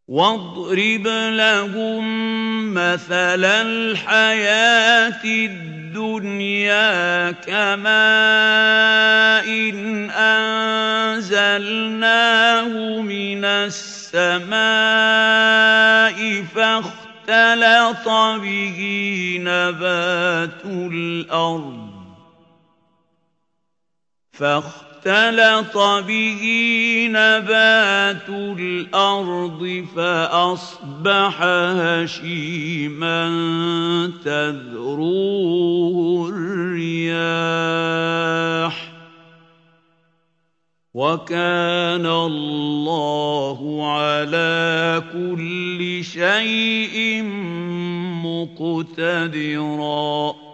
واضرب لهم مثل الحياة الدنيا كماء إن أنزلناه من السماء فاختلط به نبات الأرض فأصبح هشيما تذروه الرياح وكان الله على كل شيء مقتدرا